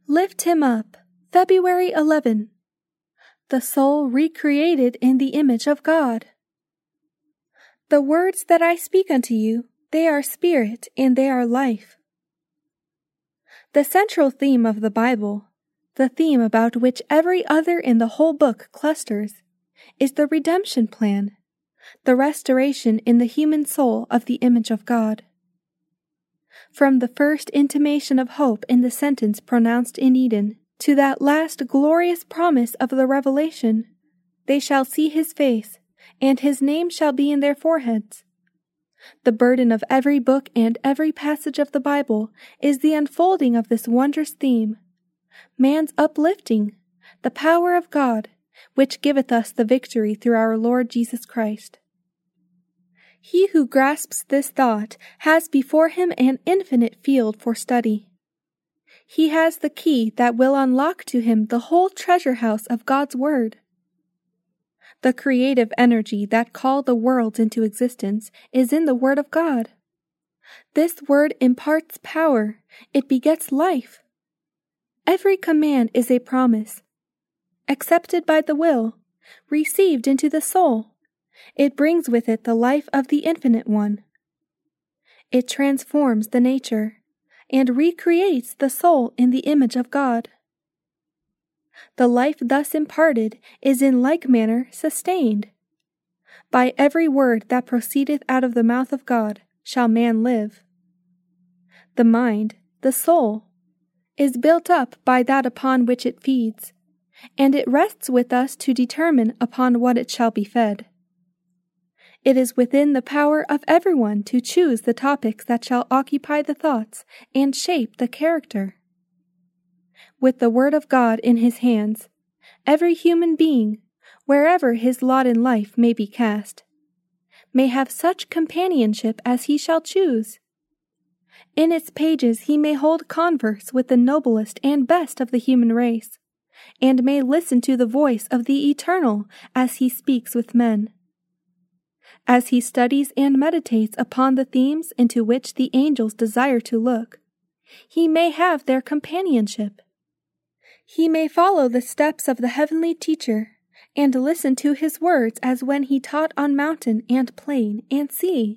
Lift him up. February 11. The soul recreated in the image of God. The words that I speak unto you, they are spirit and they are life. The central theme of the Bible, the theme about which every other in the whole book clusters, is the redemption plan, the restoration in the human soul of the image of God. From the first intimation of hope in the sentence pronounced in Eden to that last glorious promise of the Revelation, they shall see his face, and his name shall be in their foreheads. The burden of every book and every passage of the Bible is the unfolding of this wondrous theme, man's uplifting, the power of God, which giveth us the victory through our Lord Jesus Christ. He who grasps this thought has before him an infinite field for study. He has the key that will unlock to him the whole treasure house of God's Word. The creative energy that called the worlds into existence is in the Word of God. This Word imparts power, it begets life. Every command is a promise, accepted by the will, received into the soul. It brings with it the life of the Infinite One. It transforms the nature and recreates the soul in the image of God. The life thus imparted is in like manner sustained. By every word that proceedeth out of the mouth of God shall man live. The mind, the soul, is built up by that upon which it feeds, and it rests with us to determine upon what it shall be fed. It is within the power of everyone to choose the topics that shall occupy the thoughts and shape the character. With the Word of God in his hands, every human being, wherever his lot in life may be cast, may have such companionship as he shall choose. In its pages he may hold converse with the noblest and best of the human race, and may listen to the voice of the Eternal as he speaks with men. As he studies and meditates upon the themes into which the angels desire to look, he may have their companionship. He may follow the steps of the heavenly teacher, and listen to his words as when he taught on mountain and plain and sea.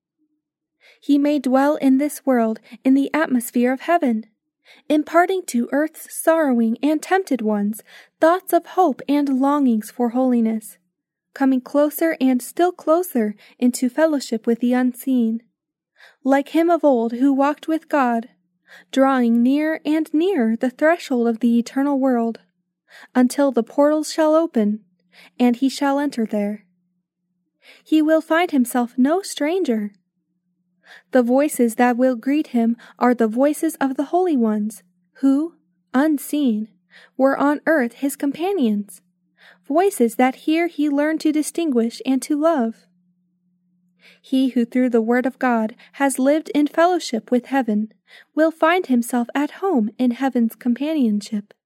He may dwell in this world in the atmosphere of heaven, imparting to earth's sorrowing and tempted ones thoughts of hope and longings for holiness, coming closer and still closer into fellowship with the unseen, like him of old who walked with God, drawing near and nearer the threshold of the eternal world, until the portals shall open, and he shall enter there. He will find himself no stranger. The voices that will greet him are the voices of the holy ones, who, unseen, were on earth his companions, voices that here he learned to distinguish and to love. He who through the Word of God has lived in fellowship with heaven will find himself at home in heaven's companionship.